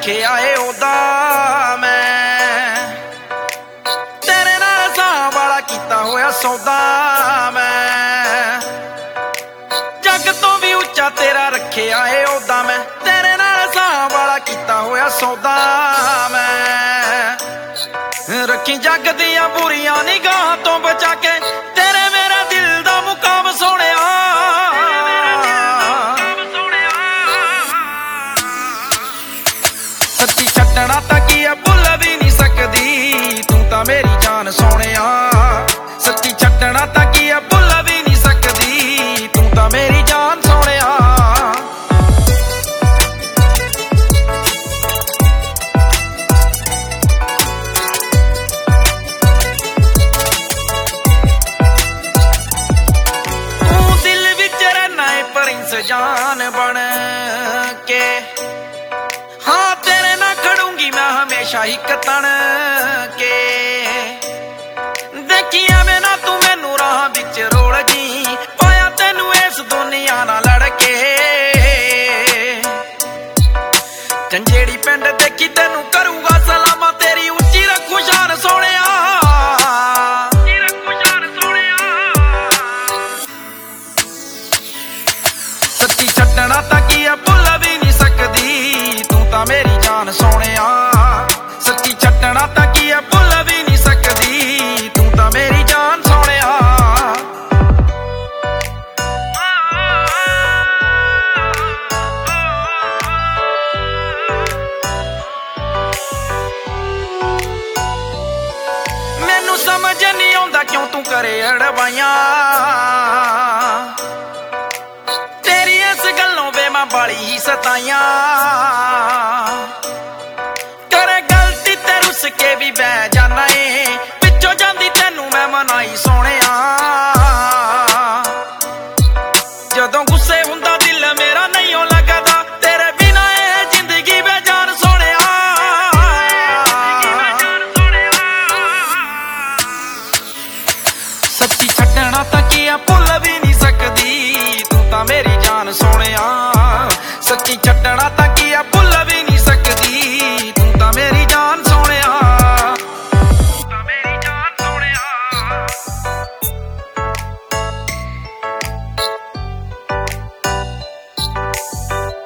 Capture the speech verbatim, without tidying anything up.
रखिया ए ओदा मैं तेरे नाल सां वाला कीता होया सौदा मैं जग तो भी उच्चा तेरा रखिया ए ओदा मैं तेरे नाल सां वाला कीता होया सौदा मैं रखी जग दियां बुरियां निगाहां तो बचा के तेरे मेरा दिल दा मुकाम सोहणिया सच्ची छड्डना तां की आ भुल भी नहीं सकदी तू तां मेरी जान सोहणिया सच्ची छड्डना तां की आ भुल भी नहीं सकदी तू तां मेरी जान सोहणिया तू दिल विच रहना है प्रिंस जान बन के हाँ तेरे ना खड़ूंगी मैं हमेशा हिक तन के देखिया मैं ना तू मैनू राह विच रोल जी पाया तेनू इस दुनिया ना लड़के झंजेड़ी पिंड देखी तेनू करूंगा सलामा तेरी उच्ची रखू शान सोहणिया सच्ची छड्डना तां की आ भुल भी नहीं सकदी तू तां मेरी जान सोहणिया सच्ची छड्डना तां की आ भुल भी नहीं सकदी तू तां मेरी जान सोहणिया मैनू समझ नहीं आउंदा क्यों तू करे अड़वाइयां तेरी इस गल्लों वे मैं बाली ही सताइयां करे गलती ते रुस के भी बह जाना ए पिछों जांदी तेनू मैं मनाई सोहणिया जदों गुस्से हुंदा दिल मेरा नहीं हो लगदा तेरे बिना ए जिंदगी बेजान सोहणिया सच्ची छड्डना तां की आ भुल भी नहीं सकदी तू तां मेरी जान सोहणिया सच्ची छड्डना तां की आ भुल भी